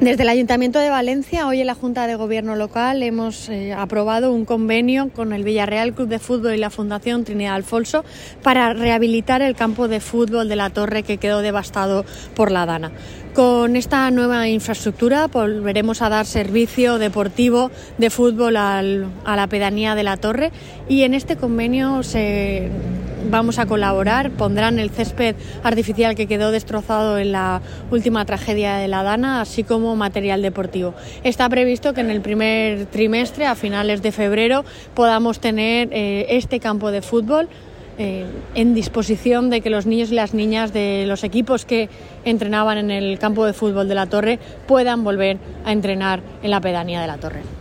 Desde el Ayuntamiento de Valencia, hoy en la Junta de Gobierno local hemos aprobado un convenio con el Villarreal Club de Fútbol y la Fundación Trinidad Alfonso para rehabilitar el campo de fútbol de la Torre que quedó devastado por la Dana. Con esta nueva infraestructura volveremos a dar servicio deportivo de fútbol a la pedanía de la Torre, y en este convenio vamos a colaborar. Pondrán el césped artificial que quedó destrozado en la última tragedia de la Dana, así como material deportivo. Está previsto que en el primer trimestre, a finales de febrero, podamos tener este campo de fútbol en disposición de que los niños y las niñas de los equipos que entrenaban en el campo de fútbol de la Torre puedan volver a entrenar en la pedanía de la Torre.